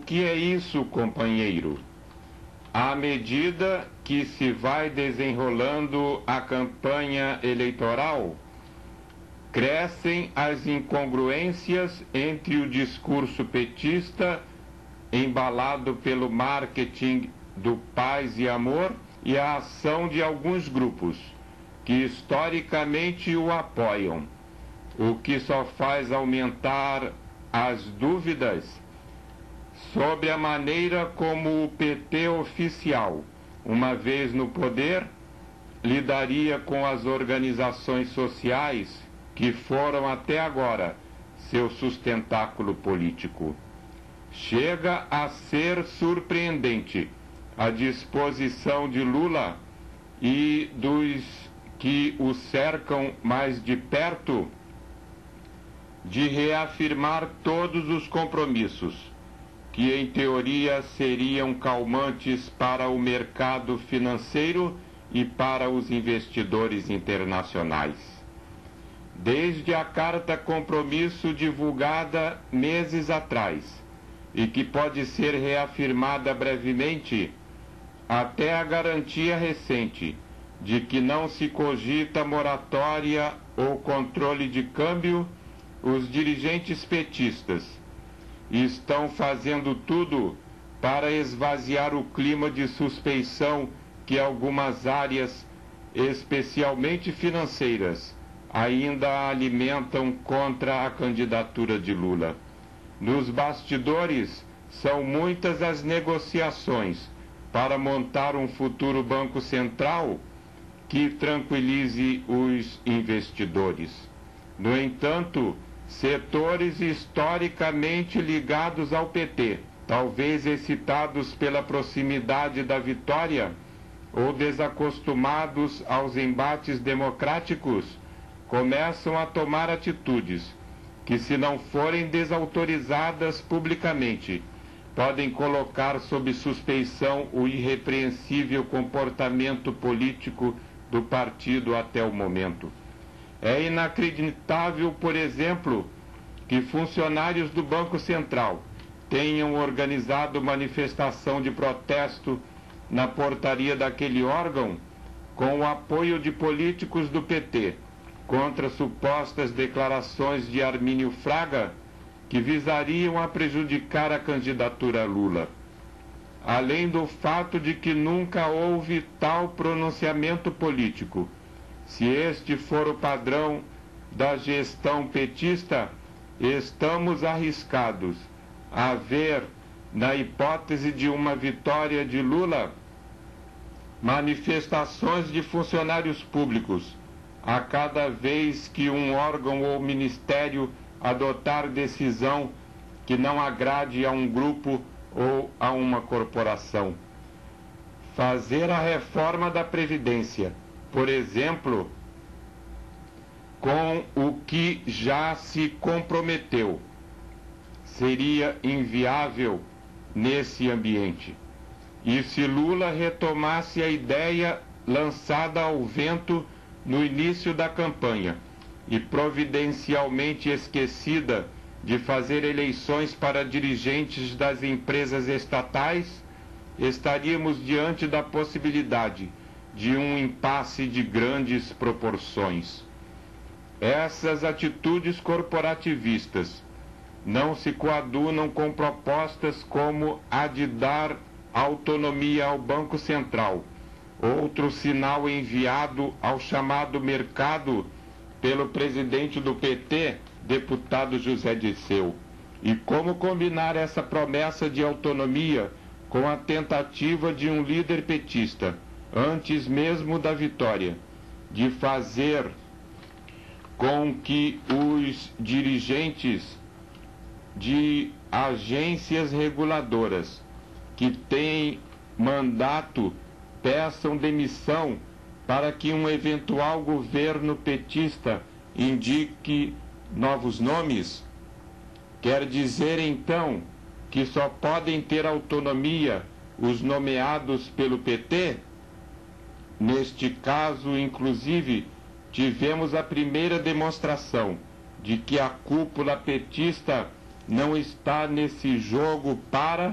que é isso, companheiro? À medida que se vai desenrolando a campanha eleitoral, crescem as incongruências entre o discurso petista, embalado pelo marketing do paz e amor, e a ação de alguns grupos, que historicamente o apoiam, o que só faz aumentar as dúvidas sobre a maneira como o PT oficial, uma vez no poder, lidaria com as organizações sociais que foram até agora seu sustentáculo político. Chega a ser surpreendente a disposição de Lula e dos que o cercam mais de perto de reafirmar todos os compromissos que em teoria seriam calmantes para o mercado financeiro e para os investidores internacionais. Desde a carta compromisso divulgada meses atrás, e que pode ser reafirmada brevemente, até a garantia recente de que não se cogita moratória ou controle de câmbio, os dirigentes petistas estão fazendo tudo para esvaziar o clima de suspeição que algumas áreas, especialmente financeiras, ainda alimentam contra a candidatura de Lula. Nos bastidores, são muitas as negociações para montar um futuro Banco Central que tranquilize os investidores. No entanto, setores historicamente ligados ao PT, talvez excitados pela proximidade da vitória ou desacostumados aos embates democráticos, começam a tomar atitudes que, se não forem desautorizadas publicamente, podem colocar sob suspeição o irrepreensível comportamento político do partido até o momento. É inacreditável, por exemplo, que funcionários do Banco Central tenham organizado manifestação de protesto na portaria daquele órgão com o apoio de políticos do PT contra supostas declarações de Armínio Fraga que visariam a prejudicar a candidatura a Lula. Além do fato de que nunca houve tal pronunciamento político. Se este for o padrão da gestão petista, estamos arriscados a ver, na hipótese de uma vitória de Lula, manifestações de funcionários públicos a cada vez que um órgão ou ministério adotar decisão que não agrade a um grupo ou a uma corporação. Fazer a reforma da Previdência, por exemplo, com o que já se comprometeu, seria inviável nesse ambiente. E se Lula retomasse a ideia lançada ao vento no início da campanha e providencialmente esquecida de fazer eleições para dirigentes das empresas estatais, estaríamos diante da possibilidade de um impasse de grandes proporções. Essas atitudes corporativistas não se coadunam com propostas como a de dar autonomia ao Banco Central, outro sinal enviado ao chamado mercado pelo presidente do PT, deputado José Dirceu. E como combinar essa promessa de autonomia com a tentativa de um líder petista, antes mesmo da vitória, de fazer com que os dirigentes de agências reguladoras que têm mandato peçam demissão para que um eventual governo petista indique novos nomes? Quer dizer então que só podem ter autonomia os nomeados pelo PT? Neste caso, inclusive, tivemos a primeira demonstração de que a cúpula petista não está nesse jogo para